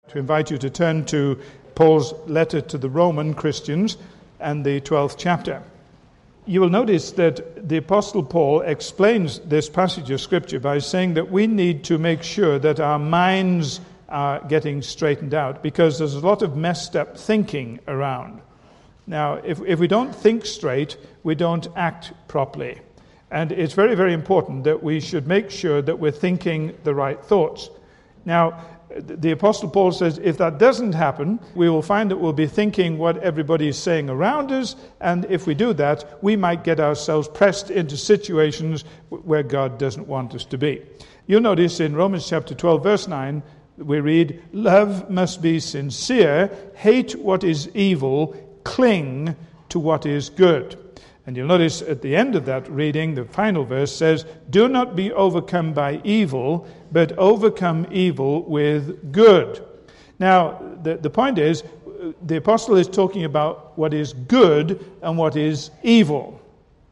To invite you to turn to Paul's letter to the Roman Christians and the 12th chapter. You will notice that the Apostle Paul explains this passage of Scripture by saying that we need to make sure that our minds are getting straightened out because there's a lot of messed up thinking around. Now, if we don't think straight, we don't act properly. And it's very, very important that we should make sure that we're thinking the right thoughts. Now, the Apostle Paul says if that doesn't happen, we will find that we'll be thinking what everybody is saying around us, and if we do that, we might get ourselves pressed into situations where God doesn't want us to be. You'll notice in Romans chapter 12, verse 9, we read, "Love must be sincere, hate what is evil, cling to what is good." And you'll notice at the end of that reading, the final verse says, "Do not be overcome by evil, but overcome evil with good." Now, the point is, the apostle is talking about what is good and what is evil.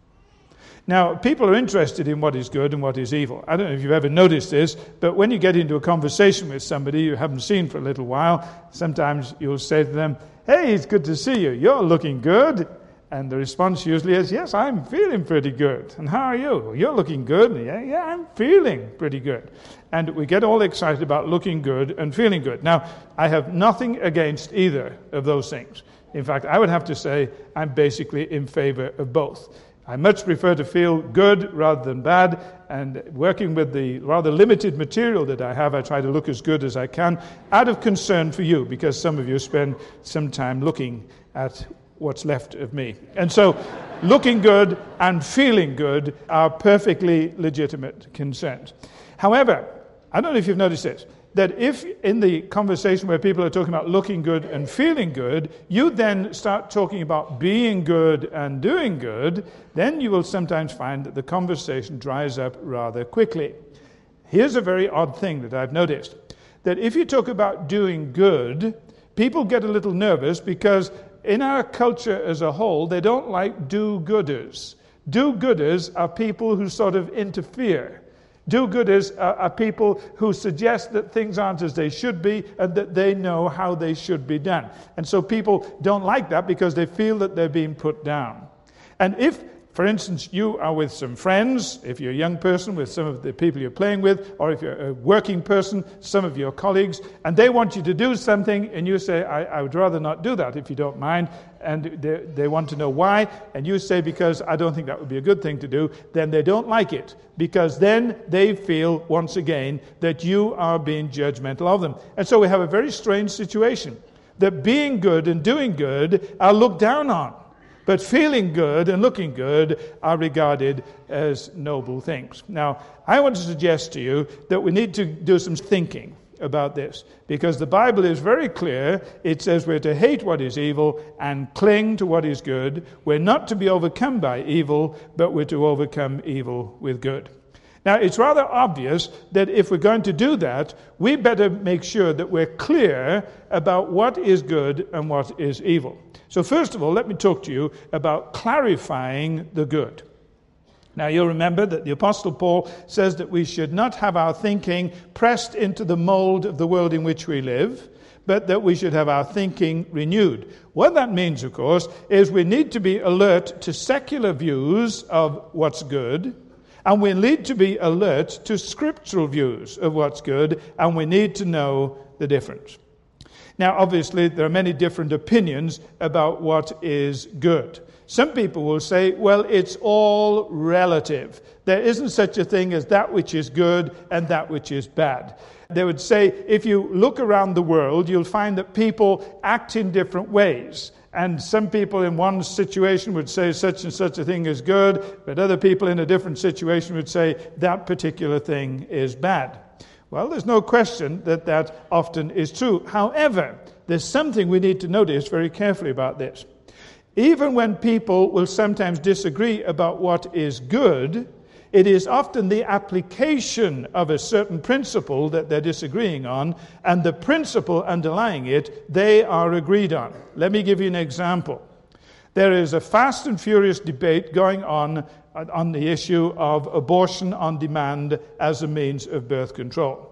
Now, people are interested in what is good and what is evil. I don't know if you've ever noticed this, but when you get into a conversation with somebody you haven't seen for a little while, sometimes you'll say to them, "Hey, it's good to see you. You're looking good." And the response usually is, "Yes, I'm feeling pretty good. And how are you?" "Well, you're looking good." Yeah, I'm feeling pretty good. And we get all excited about looking good and feeling good. Now, I have nothing against either of those things. In fact, I would have to say I'm basically in favor of both. I much prefer to feel good rather than bad, and working with the rather limited material that I have, I try to look as good as I can out of concern for you, because some of you spend some time looking at what's left of me. And so looking good and feeling good are perfectly legitimate concerns. However, I don't know if you've noticed this, that if in the conversation where people are talking about looking good and feeling good, you then start talking about being good and doing good, then you will sometimes find that the conversation dries up rather quickly. Here's a very odd thing that I've noticed, that if you talk about doing good, people get a little nervous because in our culture as a whole, they don't like do-gooders. Do-gooders are people who sort of interfere. Do-gooders are people who suggest that things aren't as they should be and that they know how they should be done. And so people don't like that because they feel that they're being put down. And if, for instance, you are with some friends, if you're a young person with some of the people you're playing with, or if you're a working person, some of your colleagues, and they want you to do something, and you say, I would rather not do that if you don't mind, and they want to know why, and you say, because I don't think that would be a good thing to do, then they don't like it, because then they feel, once again, that you are being judgmental of them. And so we have a very strange situation, that being good and doing good are looked down on. But feeling good and looking good are regarded as noble things. Now, I want to suggest to you that we need to do some thinking about this, because the Bible is very clear. It says we're to hate what is evil and cling to what is good. We're not to be overcome by evil, but we're to overcome evil with good. Now, it's rather obvious that if we're going to do that, we better make sure that we're clear about what is good and what is evil. So first of all, let me talk to you about clarifying the good. Now, you'll remember that the Apostle Paul says that we should not have our thinking pressed into the mold of the world in which we live, but that we should have our thinking renewed. What that means, of course, is we need to be alert to secular views of what's good, and we need to be alert to scriptural views of what's good, and we need to know the difference. Now, obviously, there are many different opinions about what is good. Some people will say, well, it's all relative. There isn't such a thing as that which is good and that which is bad. They would say, if you look around the world, you'll find that people act in different ways. And some people in one situation would say such and such a thing is good, but other people in a different situation would say that particular thing is bad. Well, there's no question that that often is true. However, there's something we need to notice very carefully about this. Even when people will sometimes disagree about what is good, it is often the application of a certain principle that they're disagreeing on, and the principle underlying it, they are agreed on. Let me give you an example. There is a fast and furious debate going on the issue of abortion on demand as a means of birth control.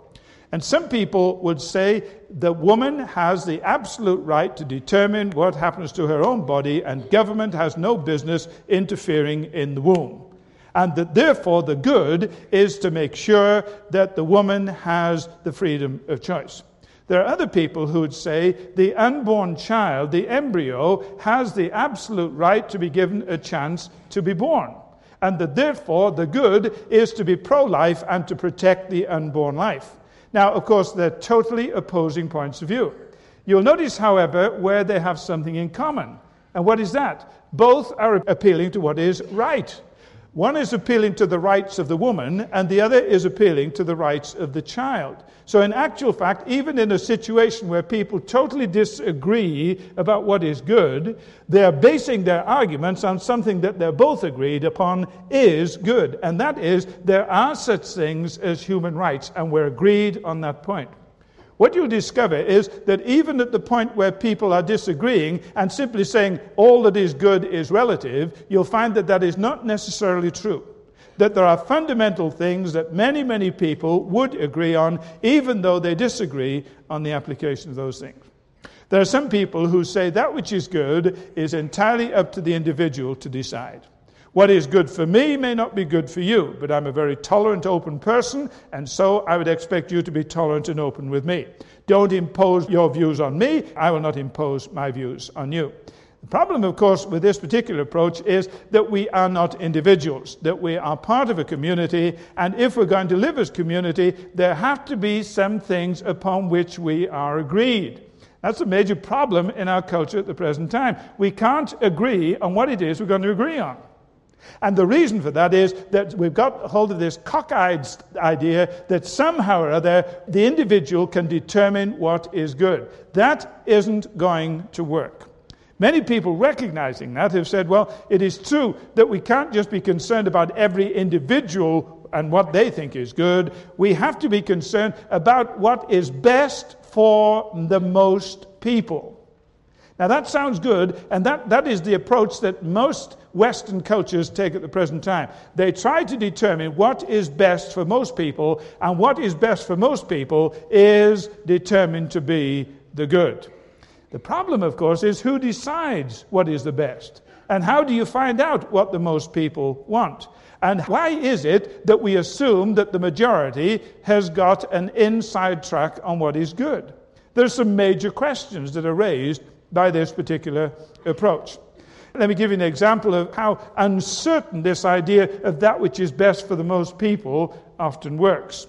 And some people would say the woman has the absolute right to determine what happens to her own body, and government has no business interfering in the womb. And that therefore the good is to make sure that the woman has the freedom of choice. There are other people who would say the unborn child, the embryo, has the absolute right to be given a chance to be born. And that therefore the good is to be pro-life and to protect the unborn life. Now, of course, they're totally opposing points of view. You'll notice, however, where they have something in common. And what is that? Both are appealing to what is right. One is appealing to the rights of the woman, and the other is appealing to the rights of the child. So in actual fact, even in a situation where people totally disagree about what is good, they are basing their arguments on something that they're both agreed upon is good. And that is, there are such things as human rights, and we're agreed on that point. What you'll discover is that even at the point where people are disagreeing and simply saying all that is good is relative, you'll find that that is not necessarily true. That there are fundamental things that many, many people would agree on, even though they disagree on the application of those things. There are some people who say that which is good is entirely up to the individual to decide. What is good for me may not be good for you, but I'm a very tolerant, open person, and so I would expect you to be tolerant and open with me. Don't impose your views on me. I will not impose my views on you. The problem, of course, with this particular approach is that we are not individuals, that we are part of a community, and if we're going to live as community, there have to be some things upon which we are agreed. That's a major problem in our culture at the present time. We can't agree on what it is we're going to agree on. And the reason for that is that we've got hold of this cockeyed idea that somehow or other the individual can determine what is good. That isn't going to work. Many people recognizing that have said, well, it is true that we can't just be concerned about every individual and what they think is good. We have to be concerned about what is best for the most people. Now that sounds good, and that is the approach that most Western cultures take at the present time. They try to determine what is best for most people, and what is best for most people is determined to be the good. The problem, of course, is who decides what is the best, and how do you find out what the most people want? And why is it that we assume that the majority has got an inside track on what is good? There's some major questions that are raised by this particular approach. Let me give you an example of how uncertain this idea of that which is best for the most people often works.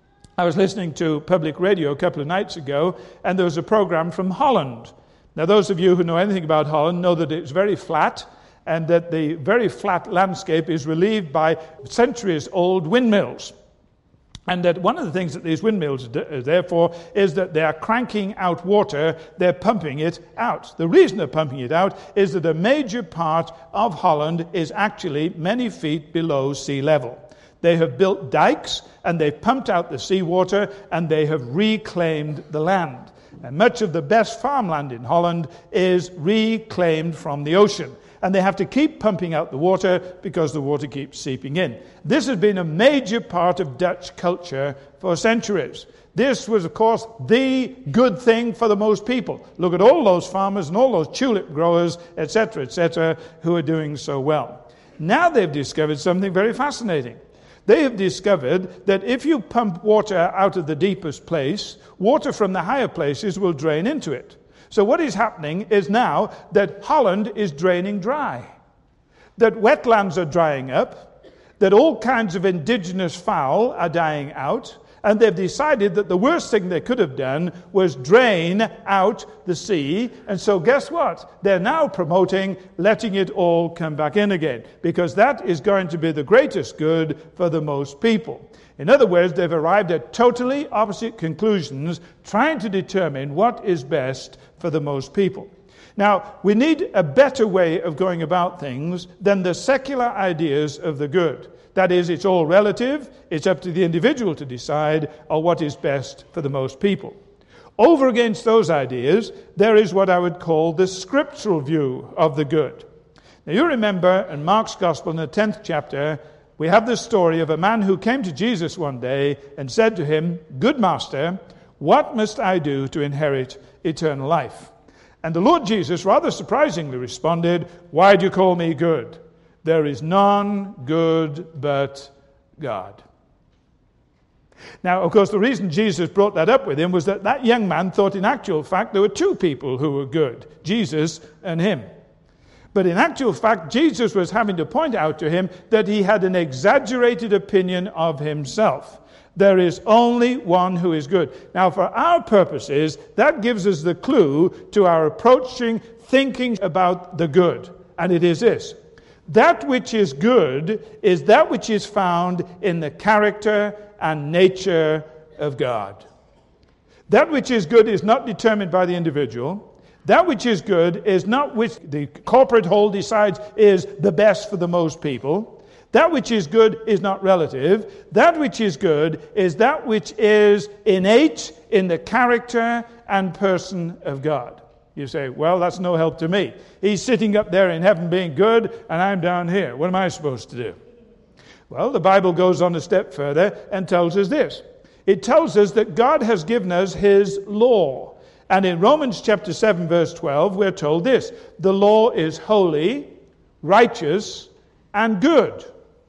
I was listening to public radio a couple of nights ago, and there was a program from Holland. Now, those of you who know anything about Holland know that it's very flat, and that the very flat landscape is relieved by centuries-old windmills. And that one of the things that these windmills are there for is that they are cranking out water, they're pumping it out. The reason they're pumping it out is that a major part of Holland is actually many feet below sea level. They have built dikes, and they've pumped out the seawater, and they have reclaimed the land. And much of the best farmland in Holland is reclaimed from the ocean. And they have to keep pumping out the water because the water keeps seeping in. This has been a major part of Dutch culture for centuries. This was, of course, the good thing for the most people. Look at all those farmers and all those tulip growers, etc., who are doing so well. Now they've discovered something very fascinating. They have discovered that if you pump water out of the deepest place, water from the higher places will drain into it. So what is happening is now that Holland is draining dry, that wetlands are drying up, that all kinds of indigenous fowl are dying out, and they've decided that the worst thing they could have done was drain out the sea. And so guess what? They're now promoting letting it all come back in again, because that is going to be the greatest good for the most people. In other words, they've arrived at totally opposite conclusions, trying to determine what is best for the most people. Now, we need a better way of going about things than the secular ideas of the good. That is, it's all relative, it's up to the individual to decide what is best for the most people. Over against those ideas, there is what I would call the scriptural view of the good. Now, you remember in Mark's Gospel in the 10th chapter, We have this story of a man who came to Jesus one day and said to him, "Good master, what must I do to inherit eternal life?" And the Lord Jesus rather surprisingly responded, "Why do you call me good? There is none good but God." Now, of course, the reason Jesus brought that up with him was that young man thought in actual fact there were two people who were good, Jesus and him. But in actual fact, Jesus was having to point out to him that he had an exaggerated opinion of himself. There is only one who is good. Now, for our purposes, that gives us the clue to our approaching thinking about the good. And it is this: that which is good is that which is found in the character and nature of God. That which is good is not determined by the individual. That which is good is not which the corporate whole decides is the best for the most people. That which is good is not relative. That which is good is that which is innate in the character and person of God. You say, well, that's no help to me. He's sitting up there in heaven being good, and I'm down here. What am I supposed to do? Well, the Bible goes on a step further and tells us this. It tells us that God has given us His law. And in Romans chapter 7, verse 12, we're told this: the law is holy, righteous, and good.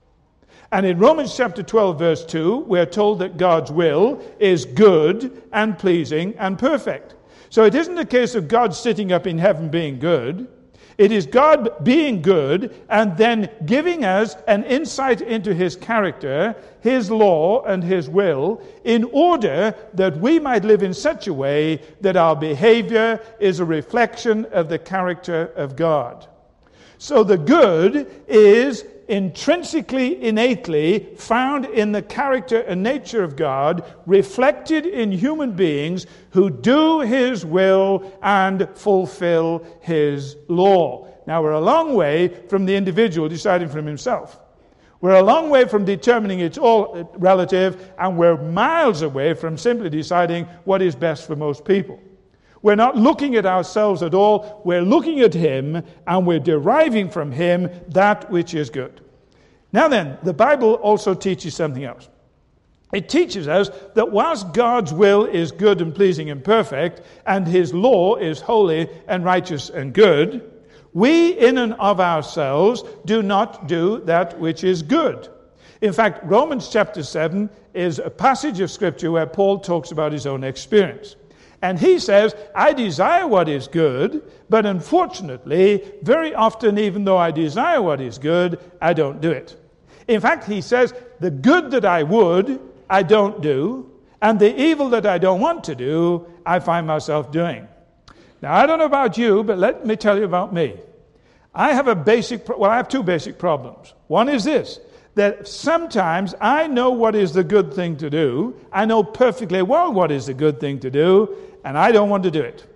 And in Romans chapter 12, verse 2, we're told that God's will is good and pleasing and perfect. So it isn't a case of God sitting up in heaven being good. It is God being good and then giving us an insight into His character, His law, and His will in order that we might live in such a way that our behavior is a reflection of the character of God. So the good is intrinsically, innately found in the character and nature of God, reflected in human beings who do His will and fulfill His law. Now, we're a long way from the individual deciding for himself. We're a long way from determining it's all relative, and we're miles away from simply deciding what is best for most people. We're not looking at ourselves at all. We're looking at Him, and we're deriving from Him that which is good. Now then, the Bible also teaches something else. It teaches us that whilst God's will is good and pleasing and perfect, and His law is holy and righteous and good, we in and of ourselves do not do that which is good. In fact, Romans chapter 7 is a passage of Scripture where Paul talks about his own experience. And he says, I desire what is good, but unfortunately, very often, even though I desire what is good, I don't do it. In fact, he says, the good that I would, I don't do, and the evil that I don't want to do, I find myself doing. Now, I don't know about you, but let me tell you about me. I have two basic problems. One is this, that sometimes I know what is the good thing to do. I know perfectly well what is the good thing to do, and I don't want to do it.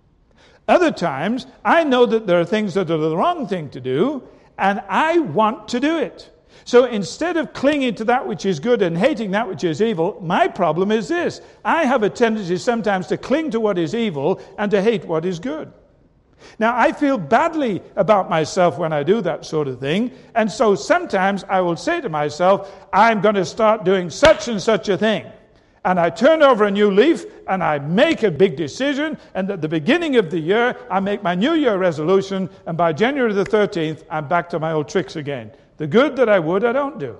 Other times, I know that there are things that are the wrong thing to do, and I want to do it. So instead of clinging to that which is good and hating that which is evil, my problem is this. I have a tendency sometimes to cling to what is evil and to hate what is good. Now, I feel badly about myself when I do that sort of thing, and so sometimes I will say to myself, I'm going to start doing such and such a thing. And I turn over a new leaf, and I make a big decision, and at the beginning of the year, I make my New Year resolution, and by January the 13th, I'm back to my old tricks again. The good that I would, I don't do.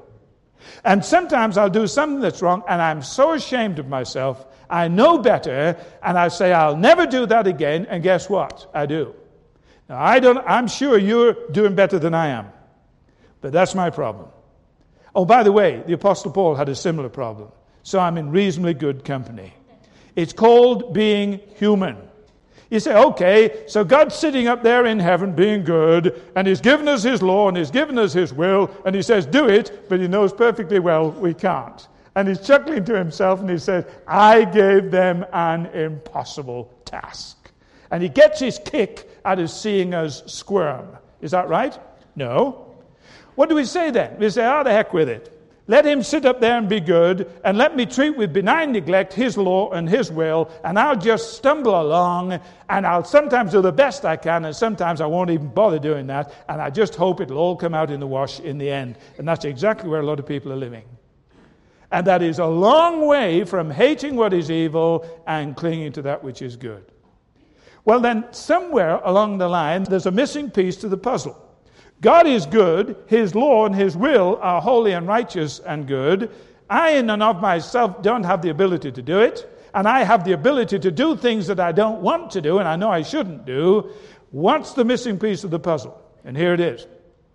And sometimes I'll do something that's wrong, and I'm so ashamed of myself, I know better, and I say, I'll never do that again, and guess what? I do. Now, I'm sure you're doing better than I am, but that's my problem. Oh, by the way, the Apostle Paul had a similar problem, so I'm in reasonably good company. It's called being human. You say, okay, so God's sitting up there in heaven being good, and He's given us His law, and He's given us His will, and He says, do it, but He knows perfectly well we can't. And He's chuckling to Himself, and He says, I gave them an impossible task. And He gets his kick out of seeing us squirm. Is that right? No. What do we say then? We say, the heck with it. Let him sit up there and be good, and let me treat with benign neglect his law and his will, and I'll just stumble along, and I'll sometimes do the best I can, and sometimes I won't even bother doing that, and I just hope it'll all come out in the wash in the end. And that's exactly where a lot of people are living. And that is a long way from hating what is evil and clinging to that which is good. Well, then, somewhere along the line, there's a missing piece to the puzzle. God is good. His law and his will are holy and righteous and good. I, in and of myself, don't have the ability to do it. And I have the ability to do things that I don't want to do, and I know I shouldn't do. What's the missing piece of the puzzle? And here it is.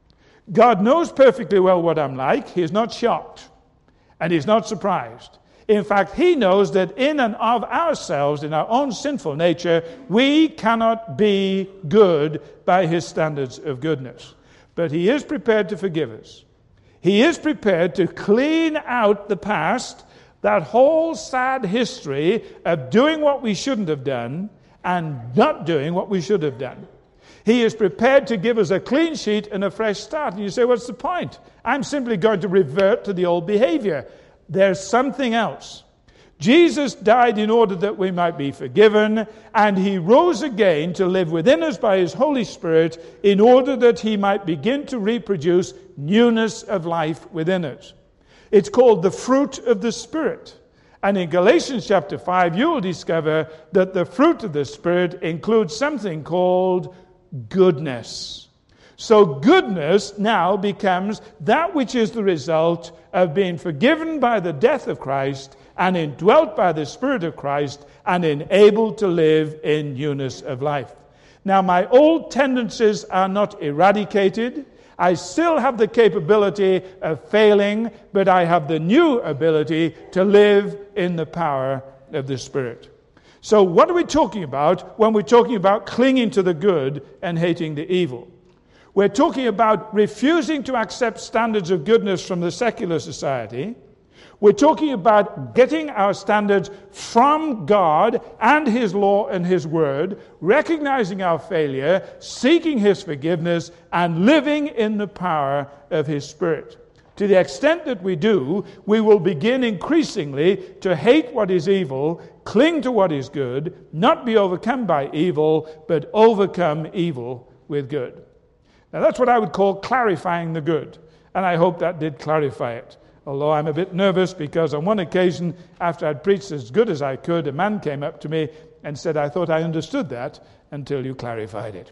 God knows perfectly well what I'm like. He's not shocked. And he's not surprised. In fact, he knows that in and of ourselves, in our own sinful nature, we cannot be good by his standards of goodness. But he is prepared to forgive us. He is prepared to clean out the past, that whole sad history of doing what we shouldn't have done and not doing what we should have done. He is prepared to give us a clean sheet and a fresh start. And you say, what's the point? I'm simply going to revert to the old behavior. There's something else. Jesus died in order that we might be forgiven, and he rose again to live within us by his Holy Spirit in order that he might begin to reproduce newness of life within us. It's called the fruit of the Spirit. And in Galatians chapter 5, you will discover that the fruit of the Spirit includes something called goodness. So goodness now becomes that which is the result of being forgiven by the death of Christ and indwelt by the Spirit of Christ and enabled to live in newness of life. Now, my old tendencies are not eradicated. I still have the capability of failing, but I have the new ability to live in the power of the Spirit. So what are we talking about when we're talking about clinging to the good and hating the evil? We're talking about refusing to accept standards of goodness from the secular society. We're talking about getting our standards from God and his law and his word, recognizing our failure, seeking his forgiveness, and living in the power of his Spirit. To the extent that we do, we will begin increasingly to hate what is evil, cling to what is good, not be overcome by evil, but overcome evil with good. Now that's what I would call clarifying the good, and I hope that did clarify it. Although I'm a bit nervous because on one occasion, after I'd preached as good as I could, a man came up to me and said, I thought I understood that until you clarified it.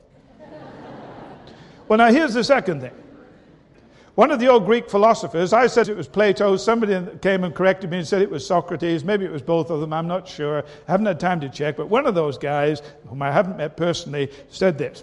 Well, now here's the second thing. One of the old Greek philosophers, I said it was Plato, somebody came and corrected me and said it was Socrates, maybe it was both of them, I'm not sure, I haven't had time to check, but one of those guys, whom I haven't met personally, said this.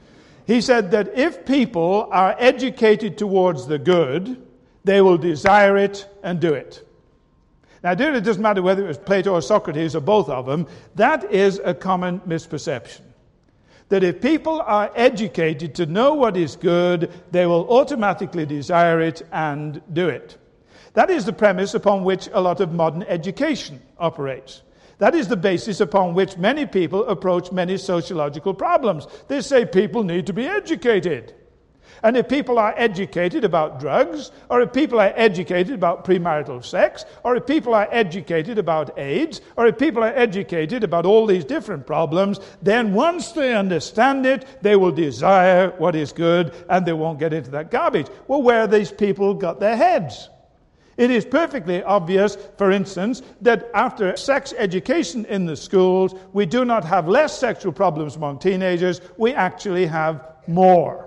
He said that if people are educated towards the good, they will desire it and do it. Now, dear, it doesn't matter whether it was Plato or Socrates or both of them, that is a common misperception. That if people are educated to know what is good, they will automatically desire it and do it. That is the premise upon which a lot of modern education operates. That is the basis upon which many people approach many sociological problems. They say people need to be educated. And if people are educated about drugs, or if people are educated about premarital sex, or if people are educated about AIDS, or if people are educated about all these different problems, then once they understand it, they will desire what is good, and they won't get into that garbage. Well, where have these people got their heads? It is perfectly obvious, for instance, that after sex education in the schools, we do not have less sexual problems among teenagers, we actually have more.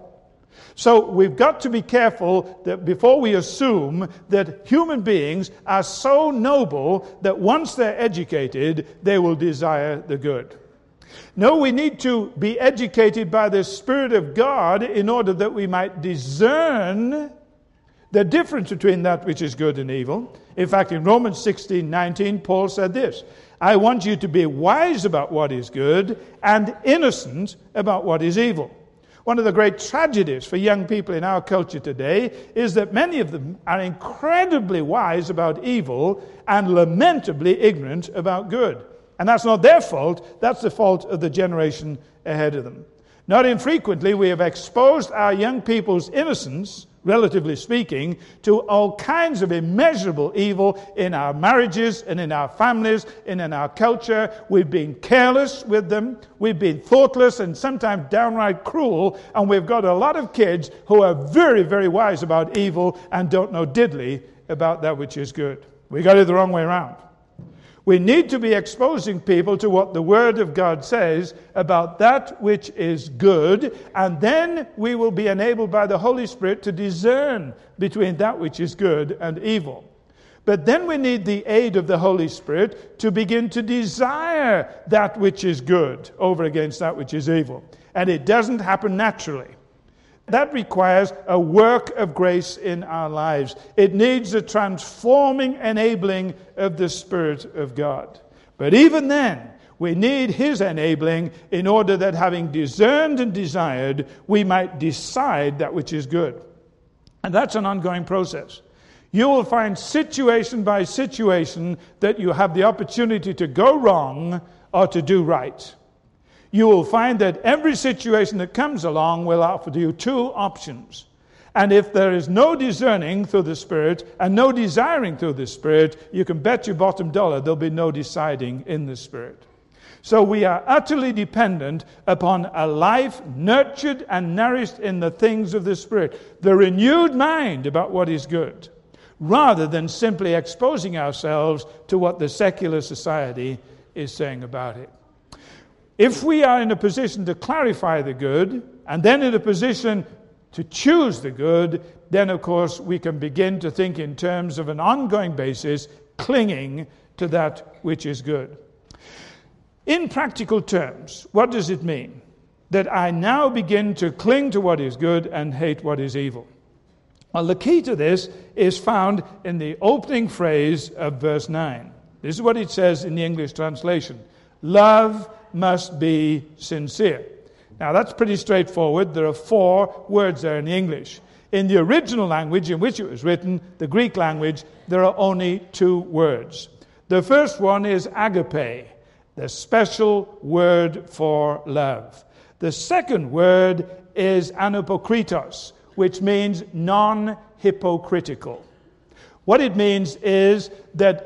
So we've got to be careful that before we assume that human beings are so noble that once they're educated, they will desire the good. No, we need to be educated by the Spirit of God in order that we might discern the difference between that which is good and evil. In fact, in Romans 16:19, Paul said this, I want you to be wise about what is good and innocent about what is evil. One of the great tragedies for young people in our culture today is that many of them are incredibly wise about evil and lamentably ignorant about good. And that's not their fault, that's the fault of the generation ahead of them. Not infrequently, we have exposed our young people's innocence relatively speaking, to all kinds of immeasurable evil in our marriages and in our families and in our culture. We've been careless with them. We've been thoughtless and sometimes downright cruel. And we've got a lot of kids who are very, very wise about evil and don't know diddly about that which is good. We got it the wrong way around. We need to be exposing people to what the Word of God says about that which is good, and then we will be enabled by the Holy Spirit to discern between that which is good and evil. But then we need the aid of the Holy Spirit to begin to desire that which is good over against that which is evil. And it doesn't happen naturally. That requires a work of grace in our lives. It needs a transforming enabling of the Spirit of God. But even then, we need His enabling in order that, having discerned and desired, we might decide that which is good. And that's an ongoing process. You will find situation by situation that you have the opportunity to go wrong or to do right. You will find that every situation that comes along will offer you two options. And if there is no discerning through the Spirit and no desiring through the Spirit, you can bet your bottom dollar there'll be no deciding in the Spirit. So we are utterly dependent upon a life nurtured and nourished in the things of the Spirit, the renewed mind about what is good, rather than simply exposing ourselves to what the secular society is saying about it. If we are in a position to clarify the good, and then in a position to choose the good, then of course we can begin to think in terms of an ongoing basis, clinging to that which is good. In practical terms, what does it mean? That I now begin to cling to what is good and hate what is evil. Well, the key to this is found in the opening phrase of verse 9. This is what it says in the English translation. Love must be sincere. Now that's pretty straightforward. There are 4 words there in the English. In the original language in which it was written, the Greek language, there are only 2 words. The first one is agape, the special word for love. The second word is anapokritos, which means non-hypocritical. What it means is that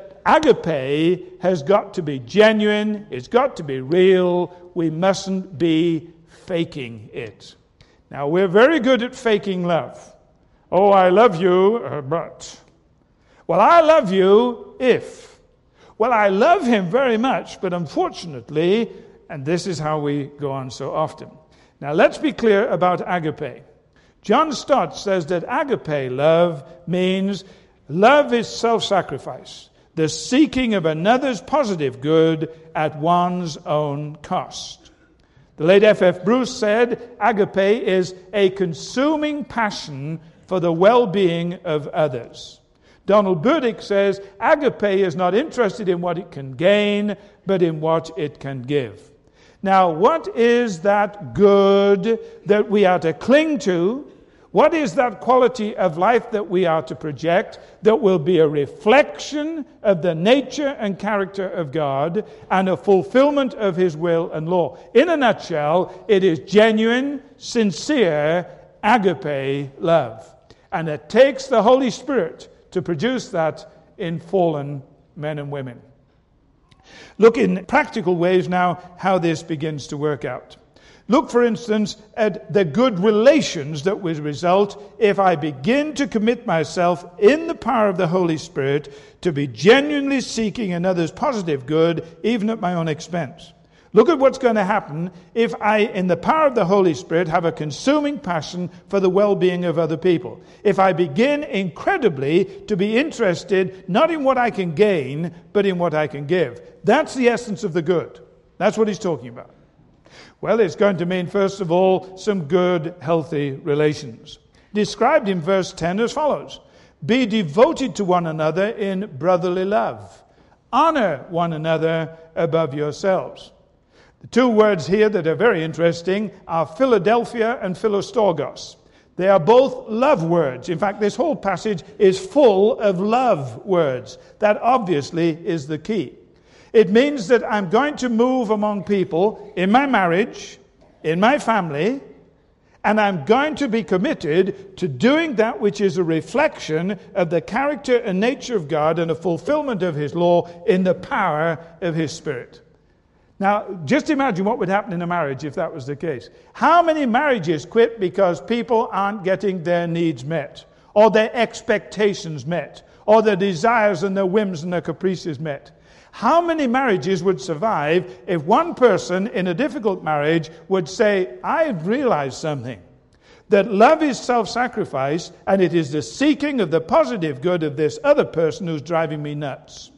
agape has got to be genuine, it's got to be real, we mustn't be faking it. Now, we're very good at faking love. Oh, I love you, but. Well, I love you if. Well, I love him very much, but unfortunately, and this is how we go on so often. Now, let's be clear about agape. John Stott says that agape love means love is self-sacrifice, the seeking of another's positive good at one's own cost. The late F.F. Bruce said, agape is a consuming passion for the well-being of others. Donald Burdick says, agape is not interested in what it can gain, but in what it can give. Now, what is that good that we are to cling to? What is that quality of life that we are to project that will be a reflection of the nature and character of God and a fulfillment of His will and law? In a nutshell, it is genuine, sincere, agape love. And it takes the Holy Spirit to produce that in fallen men and women. Look in practical ways now how this begins to work out. Look, for instance, at the good relations that will result if I begin to commit myself in the power of the Holy Spirit to be genuinely seeking another's positive good, even at my own expense. Look at what's going to happen if I, in the power of the Holy Spirit, have a consuming passion for the well-being of other people. If I begin incredibly to be interested not in what I can gain, but in what I can give. That's the essence of the good. That's what he's talking about. Well, it's going to mean, first of all, some good, healthy relations. Described in verse 10 as follows. Be devoted to one another in brotherly love. Honor one another above yourselves. The 2 words here that are very interesting are Philadelphia and Philostorgos. They are both love words. In fact, this whole passage is full of love words. That obviously is the key. It means that I'm going to move among people in my marriage, in my family, And I'm going to be committed to doing that which is a reflection of the character and nature of God and a fulfillment of His law in the power of His Spirit. Now, just imagine what would happen in a marriage if that was the case. How many marriages quit because people aren't getting their needs met, or their expectations met, or their desires and their whims and their caprices met? How many marriages would survive if one person in a difficult marriage would say, I've realized something, that love is self-sacrifice, and it is the seeking of the positive good of this other person who's driving me nuts?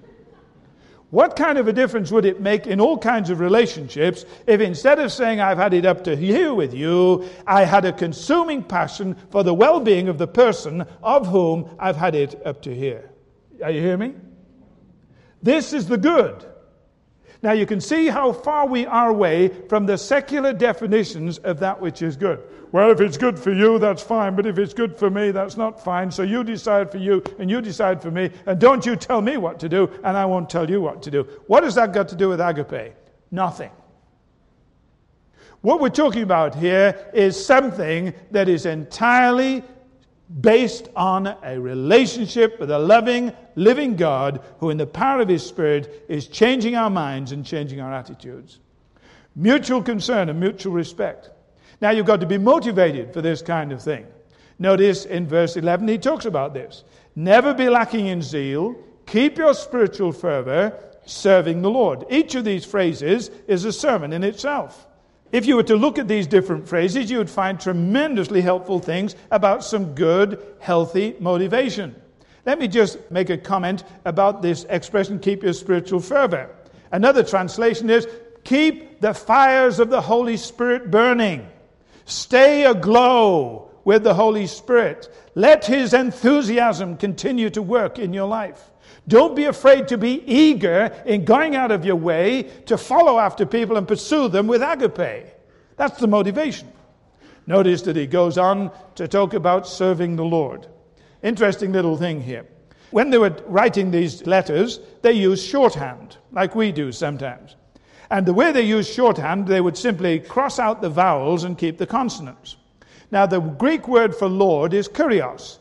What kind of a difference would it make in all kinds of relationships if instead of saying, I've had it up to here with you, I had a consuming passion for the well-being of the person of whom I've had it up to here? Are you hearing me? This is the good. Now you can see how far we are away from the secular definitions of that which is good. Well, if it's good for you, that's fine, but if it's good for me, that's not fine. So you decide for you, and you decide for me, and don't you tell me what to do, and I won't tell you what to do. What has that got to do with agape? Nothing. What we're talking about here is something that is entirely based on a relationship with a loving, living God who in the power of His Spirit is changing our minds and changing our attitudes. Mutual concern and mutual respect. Now you've got to be motivated for this kind of thing. Notice in verse 11 he talks about this. Never be lacking in zeal. Keep your spiritual fervor, serving the Lord. Each of these phrases is a sermon in itself. If you were to look at these different phrases, you would find tremendously helpful things about some good, healthy motivation. Let me just make a comment about this expression, keep your spiritual fervor. Another translation is, keep the fires of the Holy Spirit burning. Stay aglow with the Holy Spirit. Let His enthusiasm continue to work in your life. Don't be afraid to be eager in going out of your way to follow after people and pursue them with agape. That's the motivation. Notice that he goes on to talk about serving the Lord. Interesting little thing here. When they were writing these letters, they used shorthand, like we do sometimes. And the way they used shorthand, they would simply cross out the vowels and keep the consonants. Now, the Greek word for Lord is kurios,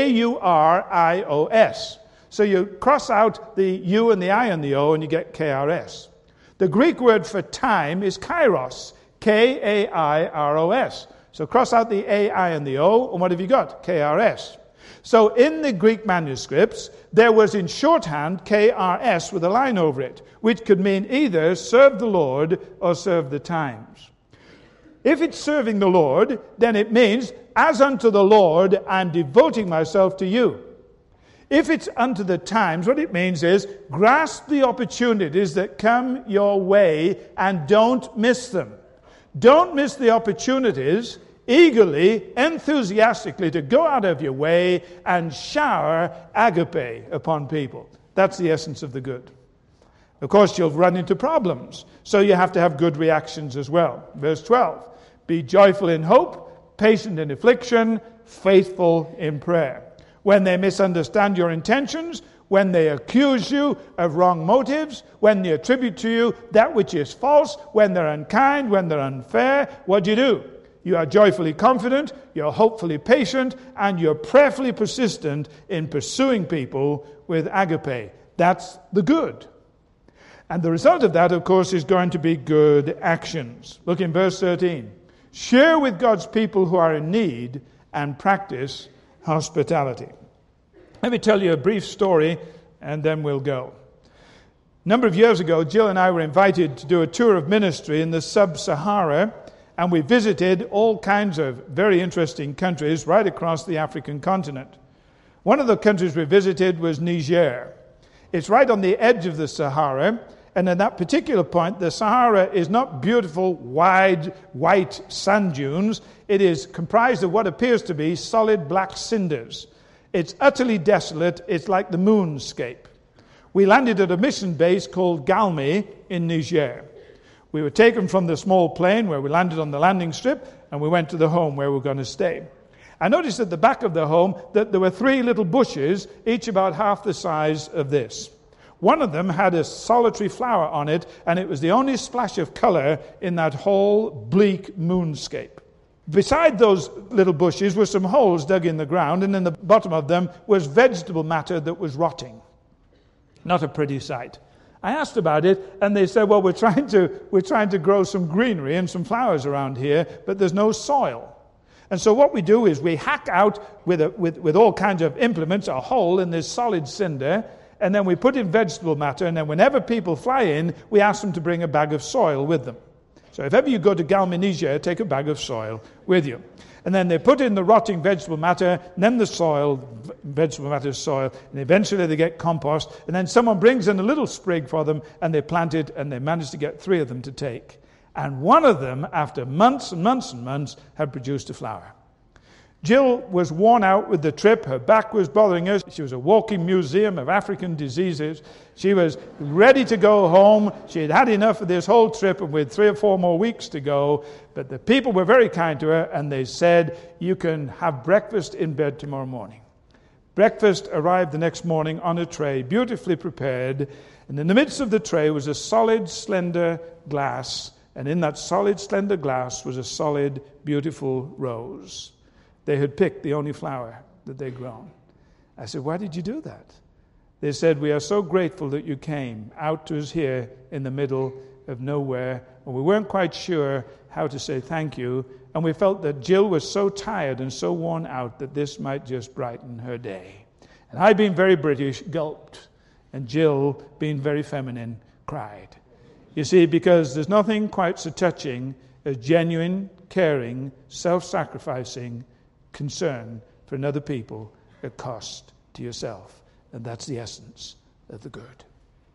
K-U-R-I-O-S. So you cross out the U and the I and the O, and you get K-R-S. The Greek word for time is kairos, K-A-I-R-O-S. So cross out the A, I, and the O, and what have you got? K-R-S. So in the Greek manuscripts, there was in shorthand K-R-S with a line over it, which could mean either serve the Lord or serve the times. If it's serving the Lord, then it means, as unto the Lord, I'm devoting myself to you. If it's unto the times, what it means is, grasp the opportunities that come your way and don't miss them. Don't miss the opportunities. Eagerly, enthusiastically to go out of your way and shower agape upon people. That's the essence of the good. Of course, you'll run into problems, so you have to have good reactions as well. Verse 12, be joyful in hope, patient in affliction, faithful in prayer. When they misunderstand your intentions, when they accuse you of wrong motives, when they attribute to you that which is false, when they're unkind, when they're unfair, what do? You are joyfully confident, you're hopefully patient, and you're prayerfully persistent in pursuing people with agape. That's the good. And the result of that, of course, is going to be good actions. Look in verse 13. Share with God's people who are in need and practice hospitality. Let me tell you a brief story, and then we'll go. A number of years ago, Jill and I were invited to do a tour of ministry in the sub-Sahara, and we visited all kinds of very interesting countries right across the African continent. One of the countries we visited was Niger. It's right on the edge of the Sahara, and at that particular point, the Sahara is not beautiful, wide, white sand dunes. It is comprised of what appears to be solid black cinders. It's utterly desolate. It's like the moonscape. We landed at a mission base called Galmi in Niger. We were taken from the small plane where we landed on the landing strip, and we went to the home where we were going to stay. I noticed at the back of the home that there were 3 little bushes, each about half the size of this. One of them had a solitary flower on it, and it was the only splash of color in that whole bleak moonscape. Beside those little bushes were some holes dug in the ground, and in the bottom of them was vegetable matter that was rotting. Not a pretty sight. I asked about it, and they said, well, we're trying to grow some greenery and some flowers around here, but there's no soil. And so what we do is we hack out with all kinds of implements a hole in this solid cinder, and then we put in vegetable matter, and then whenever people fly in, we ask them to bring a bag of soil with them. So if ever you go to Galminisia, take a bag of soil with you. And then they put in the rotting vegetable matter, and then the soil, vegetable matter soil, and eventually they get compost, and then someone brings in a little sprig for them, and they plant it, and they manage to get 3 of them to take. And one of them, after months and months and months, had produced a flower. Jill was worn out with the trip. Her back was bothering her. She was a walking museum of African diseases. She was ready to go home. She had had enough of this whole trip, and with 3 or 4 more weeks to go. But the people were very kind to her, and they said, you can have breakfast in bed tomorrow morning. Breakfast arrived the next morning on a tray, beautifully prepared. And in the midst of the tray was a solid, slender glass. And in that solid, slender glass was a solid, beautiful rose. They had picked the only flower that they'd grown. I said, why did you do that? They said, we are so grateful that you came out to us here in the middle of nowhere, and we weren't quite sure how to say thank you, and we felt that Jill was so tired and so worn out that this might just brighten her day. And I, being very British, gulped, and Jill, being very feminine, cried. You see, because there's nothing quite so touching as genuine, caring, self-sacrificing concern for another people at cost to yourself. And that's the essence of the good.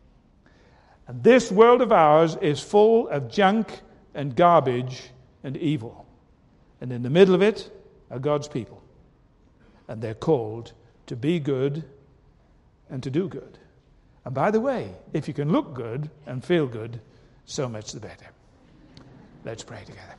And this world of ours is full of junk and garbage and evil. And in the middle of it are God's people. And they're called to be good and to do good. And by the way, if you can look good and feel good, so much the better. Let's pray together.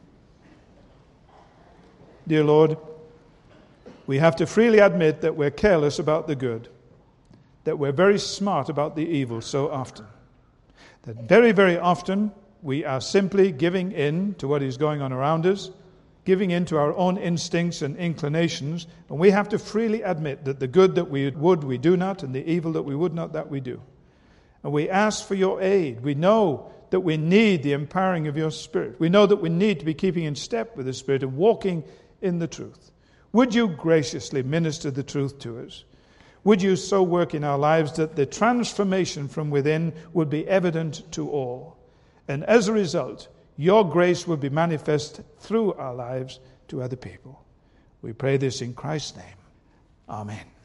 Dear Lord, we have to freely admit that we're careless about the good, that we're very smart about the evil so often, that very, very often we are simply giving in to what is going on around us, giving in to our own instincts and inclinations, and we have to freely admit that the good that we would, we do not, and the evil that we would not, that we do. And we ask for your aid. We know that we need the empowering of your Spirit. We know that we need to be keeping in step with the Spirit and walking in the truth. Would you graciously minister the truth to us? Would you so work in our lives that the transformation from within would be evident to all? And as a result, your grace will be manifest through our lives to other people. We pray this in Christ's name. Amen.